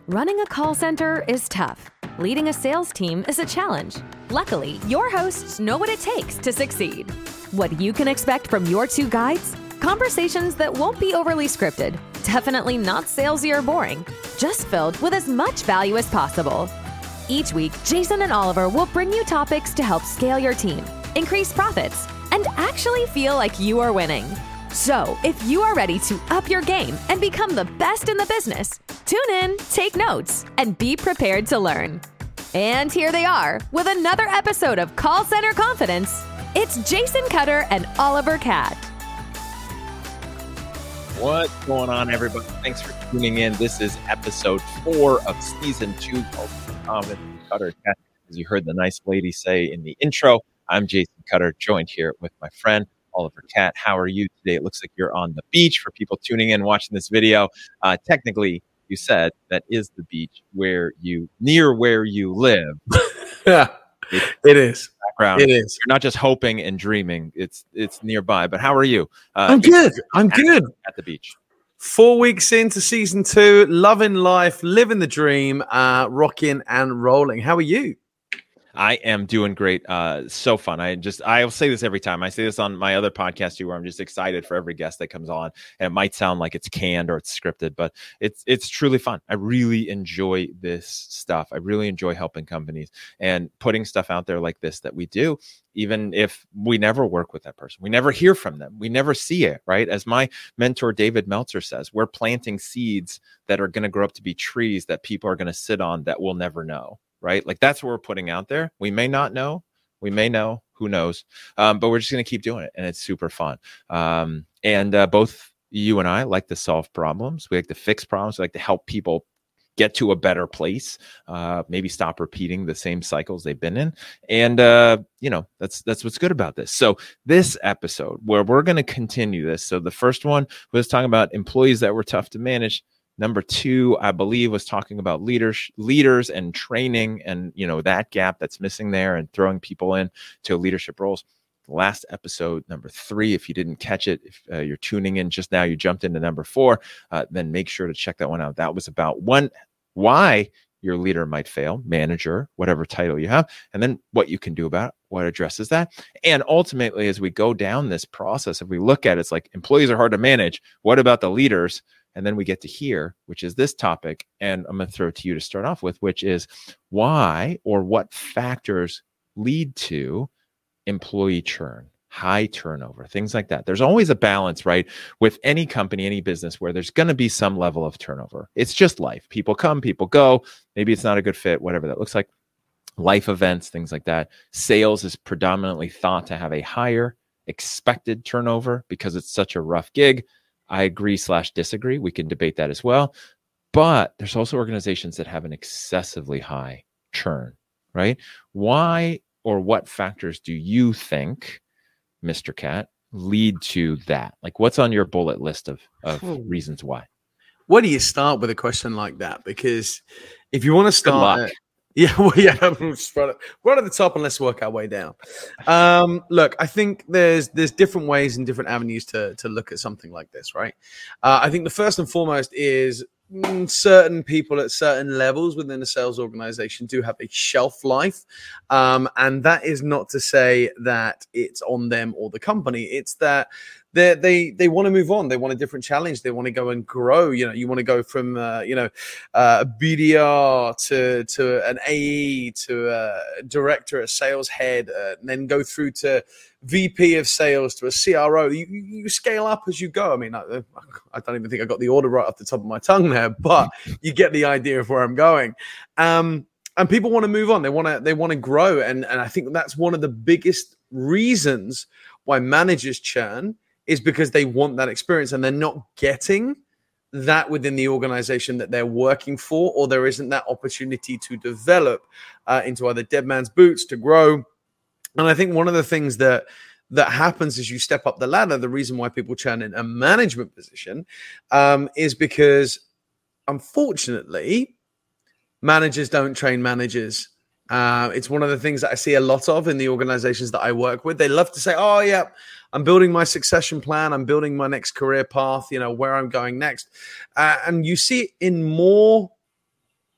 Running a call center is tough. Leading a sales team is a challenge. Luckily, your hosts know what it takes to succeed. What you can expect from your two guides? Conversations that won't be overly scripted, definitely not salesy or boring, just filled with as much value as possible. Each week, Jason and Oliver will bring you topics to help scale your team, increase profits, and actually feel like you are winning. So, if you are ready to up your game and become the best in the business, tune in, take notes, and be prepared to learn. And here they are with another episode of Call Center Confidence. It's Jason Cutter and Oliver Cat. What's going on, everybody? Thanks for tuning in. This is episode 4 of season 2 called Confidence with Cutter and Cat. As you heard the nice lady say in the intro, I'm Jason Cutter, joined here with my friend Oliver Cat. How are you today? It looks like you're on the beach for people tuning in, watching this video. Technically, you said that is the beach near where you live. Yeah, it is. Background. It is. You're not just hoping and dreaming. It's nearby. But how are you? I'm good. I'm good. At the beach. 4 weeks into season 2, loving life, living the dream, rocking and rolling. How are you? I am doing great. So fun. I'll say this every time. I say this on my other podcast too, where I'm just excited for every guest that comes on. And it might sound like it's canned or it's scripted, but it's truly fun. I really enjoy this stuff. I really enjoy helping companies and putting stuff out there like this that we do, even if we never work with that person. We never hear from them. We never see it, right? As my mentor, David Meltzer, says, we're planting seeds that are going to grow up to be trees that people are going to sit on that we'll never know. Right? Like that's what we're putting out there. We may not know, we may know, who knows? But we're just going to keep doing it. And it's super fun. And both you and I like to solve problems. We like to fix problems. We like to help people get to a better place, maybe stop repeating the same cycles they've been in. And, that's what's good about this. So this episode where we're going to continue this. So the first one was talking about employees that were tough to manage. Number 2, I believe, was talking about leaders and training and, that gap that's missing there and throwing people in to leadership roles. The last episode, number 3, if you didn't catch it, if you're tuning in just now, you jumped into number 4, then make sure to check that one out. That was about why your leader might fail, manager, whatever title you have, and then what you can do about it, what addresses that. And ultimately, as we go down this process, if we look at it, it's like employees are hard to manage. What about the leaders? And then we get to here, which is this topic. And I'm going to throw it to you to start off with, which is why or what factors lead to employee churn, high turnover, things like that. There's always a balance, right? With any company, any business where there's going to be some level of turnover. It's just life. People come, people go. Maybe it's not a good fit, whatever that looks like. Life events, things like that. Sales is predominantly thought to have a higher expected turnover because it's such a rough gig. I agree/disagree. We can debate that as well. But there's also organizations that have an excessively high churn, right? Why or what factors do you think, Mr. Cat, lead to that? Like what's on your bullet list of reasons why? Where do you start with a question like that? Because if you want to start... right at the top and let's work our way down. Look, I think there's different ways and different avenues to look at something like this, right? I think the first and foremost is certain people at certain levels within a sales organization do have a shelf life. And that is not to say that it's on them or the company. It's that they want to move on. They want a different challenge. They want to go and grow. You want to go from a BDR to an AE to a director, a sales head, and then go through to VP of sales to a CRO. You scale up as you go. I mean, I don't even think I got the order right off the top of my tongue there, but you get the idea of where I'm going. And people want to move on. They want to grow, and I think that's one of the biggest reasons why managers churn. Is because they want that experience and they're not getting that within the organization that they're working for, or there isn't that opportunity to develop into either dead man's boots to grow. And I think one of the things that happens as you step up the ladder, the reason why people churn in a management position is because, unfortunately, managers don't train managers. It's one of the things that I see a lot of in the organizations that I work with. They love to say, oh, yeah, I'm building my succession plan. I'm building my next career path, where I'm going next. And you see it in more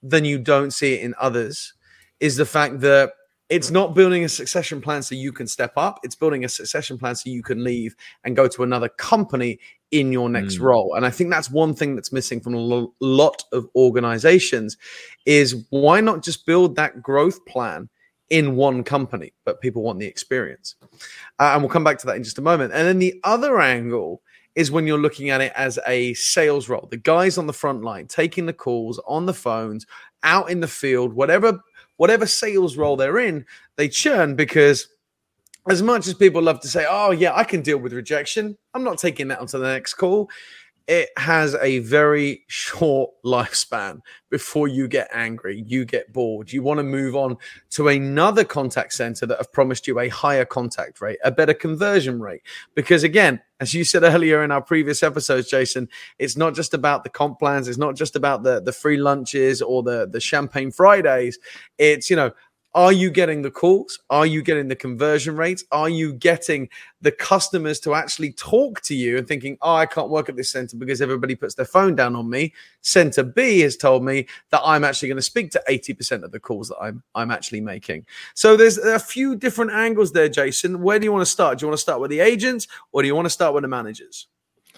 than you don't see it in others is the fact that it's not building a succession plan so you can step up. It's building a succession plan so you can leave and go to another company in your next role. And I think that's one thing that's missing from a lot of organizations is why not just build that growth plan in one company, but people want the experience. And we'll come back to that in just a moment. And then the other angle is when you're looking at it as a sales role, the guys on the front line, taking the calls on the phones, out in the field, whatever sales role they're in, they churn because as much as people love to say, oh, yeah, I can deal with rejection, I'm not taking that onto the next call. It has a very short lifespan before you get angry, you get bored. You want to move on to another contact center that have promised you a higher contact rate, a better conversion rate. Because again, as you said earlier in our previous episodes, Jason, it's not just about the comp plans. It's not just about the free lunches or the champagne Fridays. It's, are you getting the calls? Are you getting the conversion rates? Are you getting the customers to actually talk to you and thinking, oh, I can't work at this center because everybody puts their phone down on me. Center B has told me that I'm actually going to speak to 80% of the calls that I'm actually making. So there's a few different angles there, Jason. Where do you want to start? Do you want to start with the agents or do you want to start with the managers?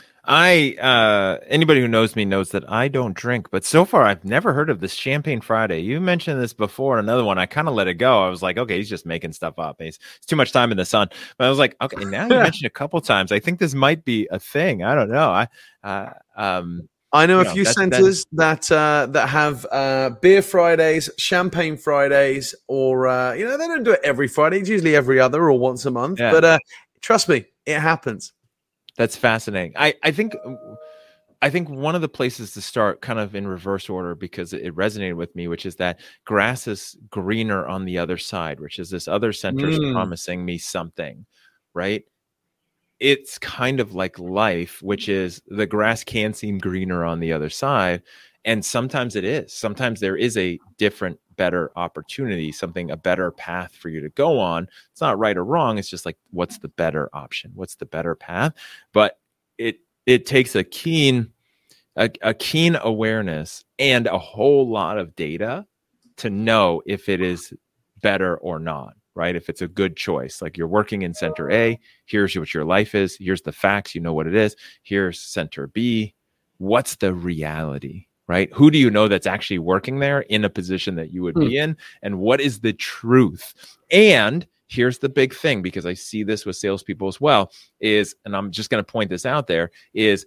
Anybody who knows me knows that I don't drink, but so far I've never heard of this Champagne Friday. You mentioned this before, another one. I kind of let it go. I was like, okay, he's just making stuff up. It's too much time in the sun. But I was like, okay, now you mentioned it a couple times. I think this might be a thing. I don't know. I know a few centers that have beer Fridays, champagne Fridays, or they don't do it every Friday. It's usually every other or once a month. Yeah. But trust me, it happens. That's fascinating. I think one of the places to start, kind of in reverse order, because it resonated with me, which is that grass is greener on the other side, which is this other center is promising me something, right? It's kind of like life, which is the grass can seem greener on the other side. And sometimes it is. Sometimes there is a different, better opportunity, a better path for you to go on. It's not right or wrong. It's just like, what's the better option? What's the better path? But it takes a keen awareness and a whole lot of data to know if it is better or not, right? If it's a good choice. Like, you're working in center A, here's what your life is. Here's the facts. You know what it is. Here's center B. What's the reality? Right? Who do you know that's actually working there in a position that you would be in? And what is the truth? And here's the big thing, because I see this with salespeople as well, and I'm just going to point this out there, is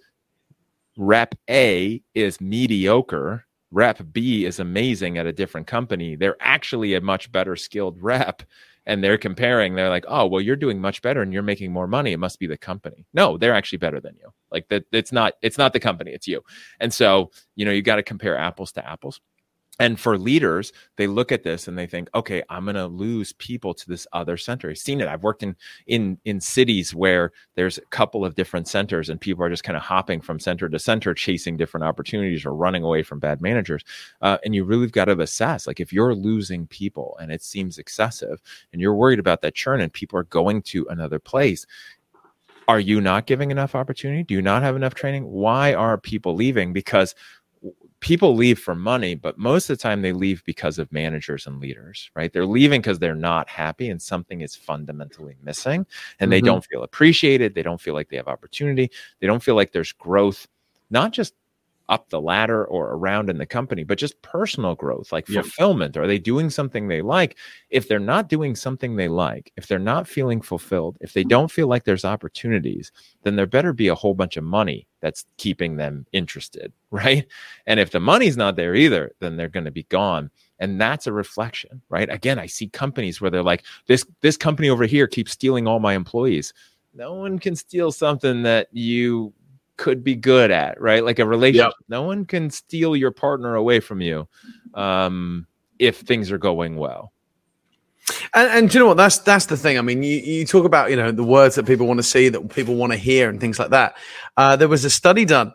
rep A is mediocre. Rep B is amazing at a different company. They're actually a much better skilled rep. And they're comparing, they're like, oh, well, you're doing much better and you're making more money. It must be the company. No, they're actually better than you. Like, that, it's not the company, it's you. And so, you got to compare apples to apples. And for leaders, they look at this and they think, okay, I'm going to lose people to this other center. I've seen it. I've worked in cities where there's a couple of different centers and people are just kind of hopping from center to center, chasing different opportunities or running away from bad managers. And you really got to assess, like, if you're losing people and it seems excessive and you're worried about that churn and people are going to another place, are you not giving enough opportunity? Do you not have enough training? Why are people leaving? Because people leave for money, but most of the time they leave because of managers and leaders, right? They're leaving because they're not happy and something is fundamentally missing, and they don't feel appreciated. They don't feel like they have opportunity. They don't feel like there's growth, not just up the ladder or around in the company, but just personal growth, like fulfillment. Are they doing something they like? If they're not doing something they like, if they're not feeling fulfilled, if they don't feel like there's opportunities, then there better be a whole bunch of money that's keeping them interested, right? And if the money's not there either, then they're going to be gone. And that's a reflection, right? Again, I see companies where they're like, this company over here keeps stealing all my employees. No one can steal something that you could be good at, right? Like a relationship. Yep. No one can steal your partner away from you if things are going well. And do you know what? That's the thing. I mean, you talk about, the words that people want to see, that people want to hear, and things like that. There was a study done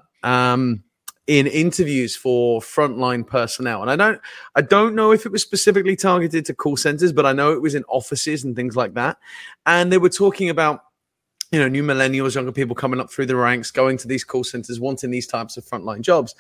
in interviews for frontline personnel, and I don't know if it was specifically targeted to call centers, but I know it was in offices and things like that. And they were talking about, new millennials, younger people coming up through the ranks, going to these call centers, wanting these types of frontline jobs.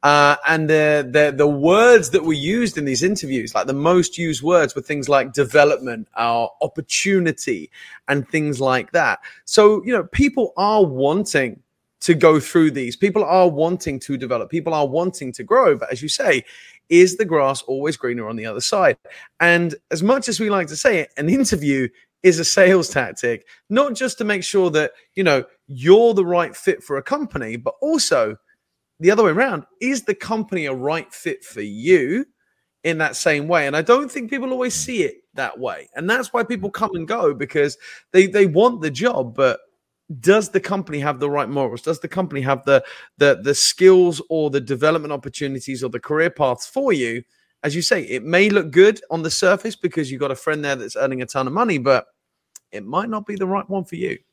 And the words that were used in these interviews, like the most used words were things like development, opportunity, and things like that. So, people are wanting to go through these. People are wanting to develop. People are wanting to grow. But as you say, is the grass always greener on the other side? And as much as we like to say it, an interview is a sales tactic, not just to make sure that, you're the right fit for a company, but also the other way around. Is the company a right fit for you in that same way? And I don't think people always see it that way. And that's why people come and go, because they want the job, but does the company have the right morals? Does the company have the skills or the development opportunities or the career paths for you? As you say, it may look good on the surface because you've got a friend there that's earning a ton of money, but it might not be the right one for you.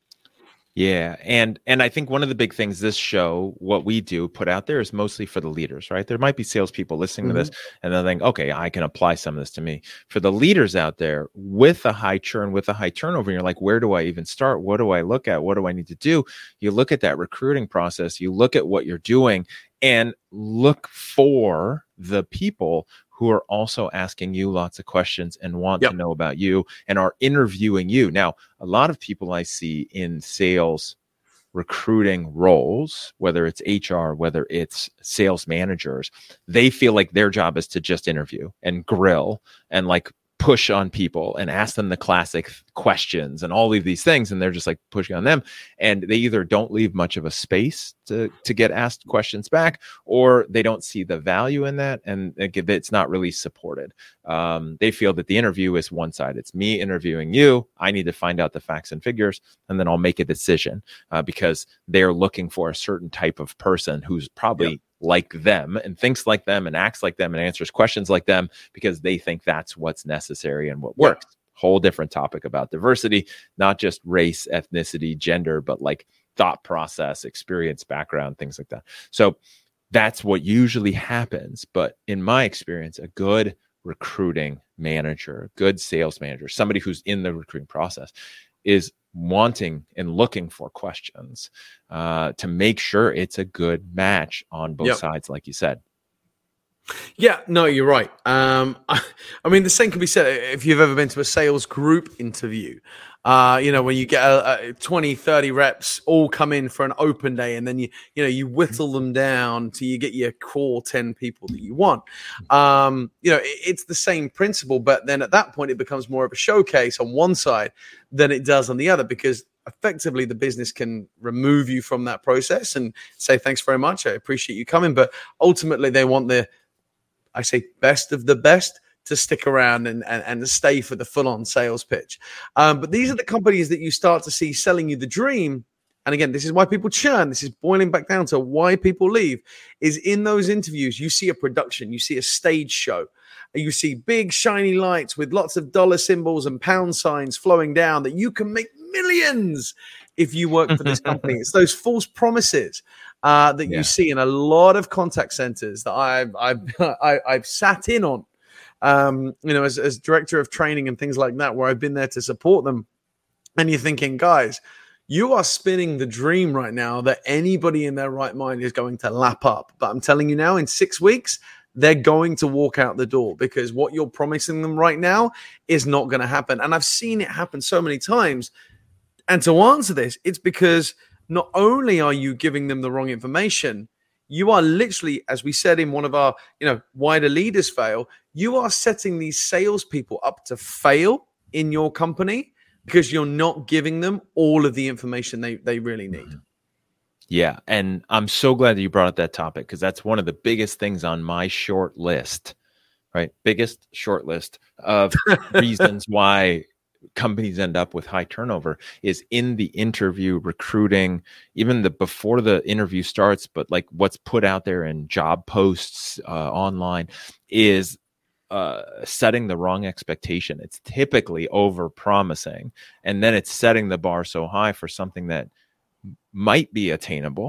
Yeah. And I think one of the big things this show, what we do put out there, is mostly for the leaders, right? There might be salespeople listening to this and they'll think, okay, I can apply some of this to me. For the leaders out there with a high churn, with a high turnover, you're like, where do I even start? What do I look at? What do I need to do? You look at that recruiting process, you look at what you're doing, and look for the people who are also asking you lots of questions and want to know about you and are interviewing you. Now, a lot of people I see in sales recruiting roles, whether it's HR, whether it's sales managers, they feel like their job is to just interview and grill and like push on people and ask them the classic questions and all of these things. And they're just like pushing on them. And they either don't leave much of a space to get asked questions back, or they don't see the value in that. And it's not really supported. They feel that the interview is one side. It's me interviewing you. I need to find out the facts and figures, and then I'll make a decision because they're looking for a certain type of person who's probably like them and thinks like them and acts like them and answers questions like them because they think that's what's necessary and what works. Whole different topic about diversity, not just race, ethnicity, gender, but like thought process, experience, background, things like that. So that's what usually happens. But in my experience, a good recruiting manager, a good sales manager, somebody who's in the recruiting process is wanting and looking for questions to make sure it's a good match on both sides, like you said. Yeah, no, you're right. I mean, the same can be said if you've ever been to a sales group interview. When you get 20, 30 reps all come in for an open day, and then you whittle them down till you get your core 10 people that you want. It's the same principle, but then at that point it becomes more of a showcase on one side than it does on the other, because effectively the business can remove you from that process and say, thanks very much, I appreciate you coming. But ultimately they want best of the best to stick around and stay for the full-on sales pitch. But these are the companies that you start to see selling you the dream. And again, this is why people churn. This is boiling back down to why people leave, is in those interviews, you see a production, you see a stage show, you see big shiny lights with lots of dollar symbols and pound signs flowing down that you can make millions if you work for this company. It's those false promises that you see in a lot of contact centers that I've sat in on, as director of training and things like that, where I've been there to support them. And you're thinking, guys, you are spinning the dream right now that anybody in their right mind is going to lap up. But I'm telling you now, in 6 weeks, they're going to walk out the door, because what you're promising them right now is not going to happen. And I've seen it happen so many times. And to answer this, it's because not only are you giving them the wrong information, you are literally, as we said in one of our, wider leaders fail, you are setting these salespeople up to fail in your company because you're not giving them all of the information they really need. Yeah. And I'm so glad that you brought up that topic, because that's one of the biggest things on my short list, right? Biggest short list of reasons why companies end up with high turnover is in the interview, recruiting, even before the interview starts, but like what's put out there in job posts online is setting the wrong expectation. It's typically over promising, and then it's setting the bar so high for something that might be attainable.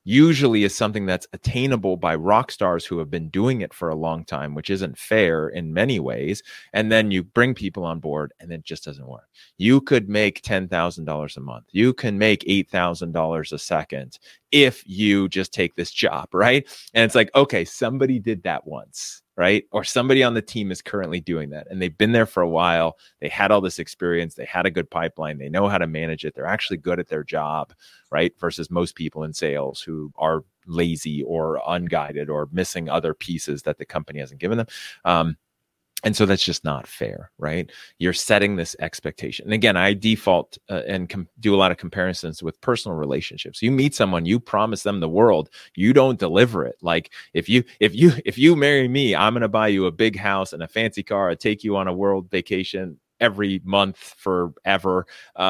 usually is something that's attainable by rock stars who have been doing it for a long time, which isn't fair in many ways. And then you bring people on board and it just doesn't work. You could make $10,000 a month. You can make $8,000 a second if you just take this job, right? And it's like, okay, somebody did that once, right? Or somebody on the team is currently doing that and they've been there for a while. They had all this experience. They had a good pipeline. They know how to manage it. They're actually good at their job, right? Versus most people in sales who are lazy or unguided or missing other pieces that the company hasn't given them. And so that's just not fair, right? You're setting this expectation. And again, I default and do a lot of comparisons with personal relationships. You meet someone, you promise them the world, you don't deliver it. Like if you marry me, I'm going to buy you a big house and a fancy car. I take you on a world vacation every month forever.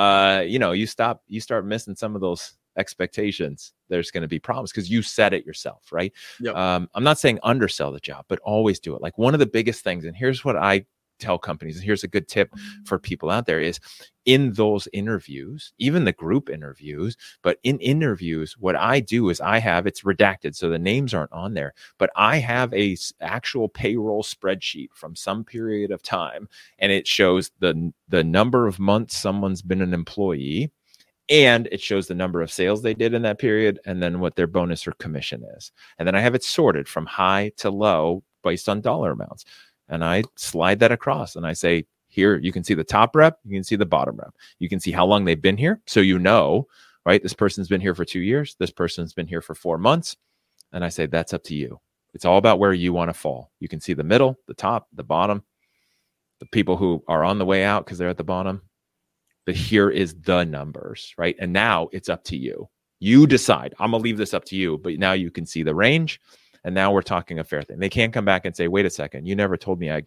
You start missing some of those expectations. There's going to be problems because you said it yourself, right? Yep. I'm not saying undersell the job, but always do it. Like one of the biggest things, and here's what I tell companies, and here's a good tip for people out there is in those interviews, even the group interviews, but in interviews, what I do is it's redacted. So the names aren't on there, but I have a actual payroll spreadsheet from some period of time. And it shows the number of months someone's been an employee, and it shows the number of sales they did in that period and then what their bonus or commission is. And then I have it sorted from high to low based on dollar amounts. And I slide that across and I say, here, you can see the top rep, you can see the bottom rep. You can see how long they've been here. So you know, right? This person's been here for 2 years. This person's been here for 4 months. And I say, that's up to you. It's all about where you want to fall. You can see the middle, the top, the bottom, the people who are on the way out because they're at the bottom. But here is the numbers, right? And now it's up to you. You decide. I'm going to leave this up to you, but now you can see the range. And now we're talking a fair thing. They can't come back and say, wait a second, you never told me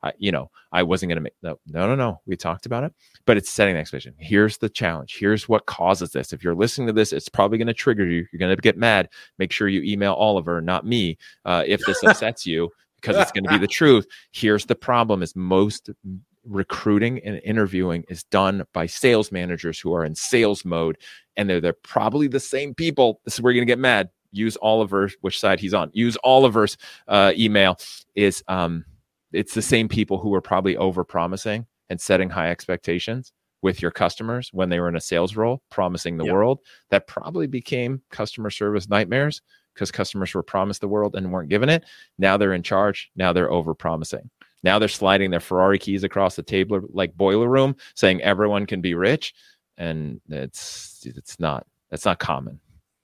I wasn't going to make, no. We talked about it, but it's setting the expectation. Here's the challenge. Here's what causes this. If you're listening to this, it's probably going to trigger you. You're going to get mad. Make sure you email Oliver, not me, if this upsets you, because it's going to be the truth. Here's the problem is most recruiting and interviewing is done by sales managers who are in sales mode, and they're probably the same people. This is where you're going to get mad. Use Oliver, which side he's on. Use Oliver's email. It's the same people who were probably over promising and setting high expectations with your customers when they were in a sales role, promising the world. That probably became customer service nightmares because customers were promised the world and weren't given it. Now they're in charge. Now they're over promising. Now they're sliding their Ferrari keys across the table like Boiler Room, saying everyone can be rich, and that's not common.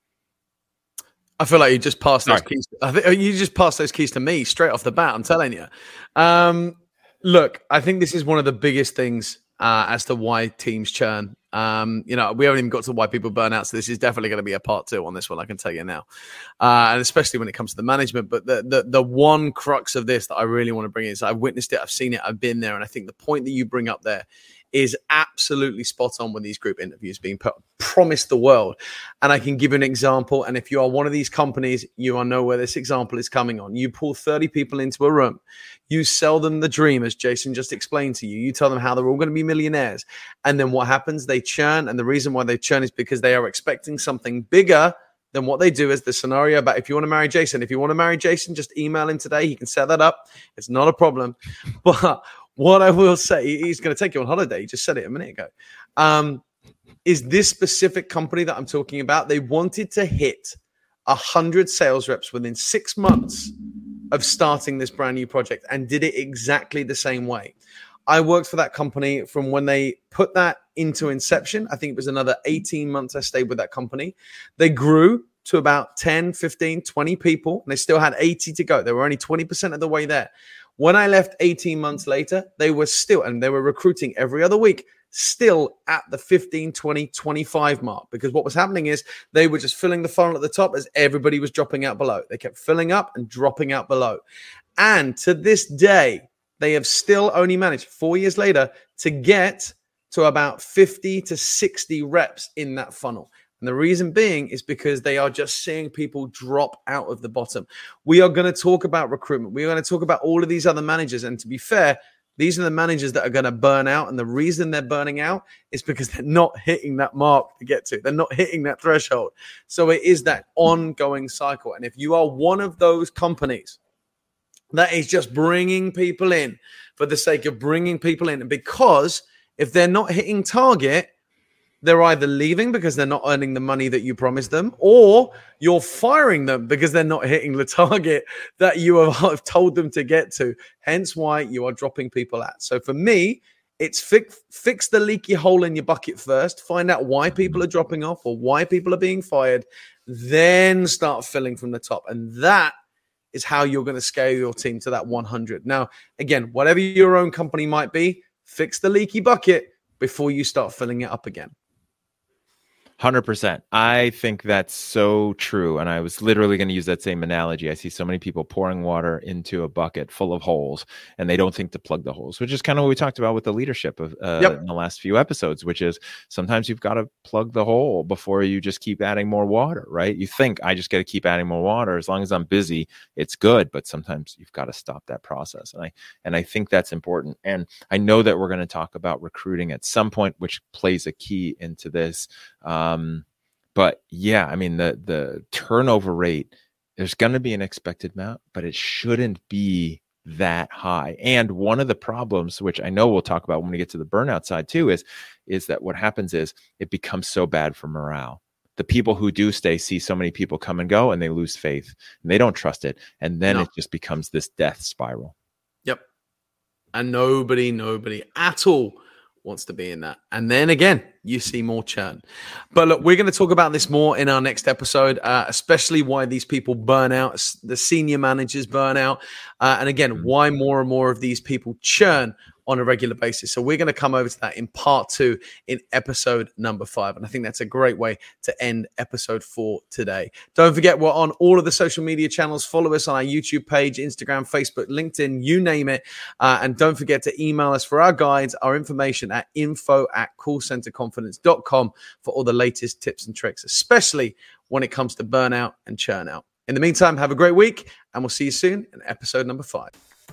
I feel like you just passed those keys. I think you just passed those keys to me straight off the bat. I'm telling you. Look, I think this is one of the biggest things as to why teams churn. We haven't even got to why people burn out. So this is definitely going to be a part 2 on this one. I can tell you now, and especially when it comes to the management. But the one crux of this that I really want to bring in is I've witnessed it, I've seen it, I've been there, and I think the point that you bring up there is absolutely spot on with these group interviews being promised the world. And I can give you an example. And if you are one of these companies, you know where this example is coming on. You pull 30 people into a room. You sell them the dream, as Jason just explained to you. You tell them how they're all going to be millionaires. And then what happens? They churn. And the reason why they churn is because they are expecting something bigger than what they do. Is the scenario about if you want to marry Jason, just email him today. He can set that up. It's not a problem. But what I will say, he's going to take you on holiday. He just said it a minute ago. Is this specific company that I'm talking about, they wanted to hit 100 sales reps within 6 months of starting this brand new project and did it exactly the same way. I worked for that company from when they put that into inception. I think it was another 18 months I stayed with that company. They grew to about 10, 15, 20 people, and they still had 80 to go. They were only 20% of the way there. When I left 18 months later, they were recruiting every other week, still at the 15, 20, 25 mark. Because what was happening is they were just filling the funnel at the top as everybody was dropping out below. They kept filling up and dropping out below. And to this day, they have still only managed 4 years later to get to about 50 to 60 reps in that funnel. And the reason being is because they are just seeing people drop out of the bottom. We are going to talk about recruitment. We are going to talk about all of these other managers. And to be fair, These are the managers that are going to burn out. And the reason they're burning out is because they're not hitting that mark to get to. They're not hitting that threshold. So it is that ongoing cycle. And if you are one of those companies that is just bringing people in for the sake of bringing people in, because if they're not hitting target, they're either leaving because they're not earning the money that you promised them, or you're firing them because they're not hitting the target that you have told them to get to. Hence why you are dropping people out. So for me, it's fix the leaky hole in your bucket first. Find out why people are dropping off or why people are being fired. Then start filling from the top. And that is how you're going to scale your team to that 100. Now, again, whatever your own company might be, fix the leaky bucket before you start filling it up again. 100%. I think that's so true. And I was literally going to use that same analogy. I see so many people pouring water into a bucket full of holes, and they don't think to plug the holes, which is kind of what we talked about with the leadership of in the last few episodes, which is sometimes you've got to plug the hole before you just keep adding more water, right? You think I just got to keep adding more water. As long as I'm busy, it's good. But sometimes you've got to stop that process. And I think that's important. And I know that we're going to talk about recruiting at some point, which plays a key into this. But yeah, I mean, the turnover rate, there's going to be an expected amount, but it shouldn't be that high. And one of the problems, which I know we'll talk about when we get to the burnout side too, is that what happens is it becomes so bad for morale. The people who do stay see so many people come and go, and they lose faith and they don't trust it. And then it just becomes this death spiral. Yep. And nobody at all wants to be in that. And then again, you see more churn. But look, we're going to talk about this more in our next episode, especially why these people burn out, the senior managers burn out, and again, why more and more of these people churn on a regular basis. So we're going to come over to that in part 2 in episode number 5. And I think that's a great way to end episode 4 today. Don't forget, we're on all of the social media channels. Follow us on our YouTube page, Instagram, Facebook, LinkedIn, you name it. And don't forget to email us for our guides, our information at info@callcenterconfidence.com for all the latest tips and tricks, especially when it comes to burnout and churn out. In the meantime, have a great week, and we'll see you soon in episode number 5.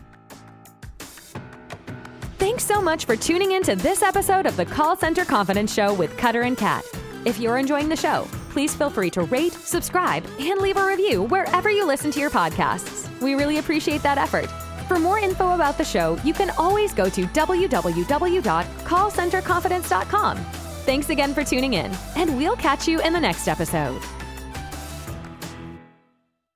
Thanks so much for tuning in to this episode of the Call Center Confidence Show with Cutter and Kat. If you're enjoying the show, please feel free to rate, subscribe, and leave a review wherever you listen to your podcasts. We really appreciate that effort. For more info about the show, you can always go to www.callcenterconfidence.com. Thanks again for tuning in, and we'll catch you in the next episode.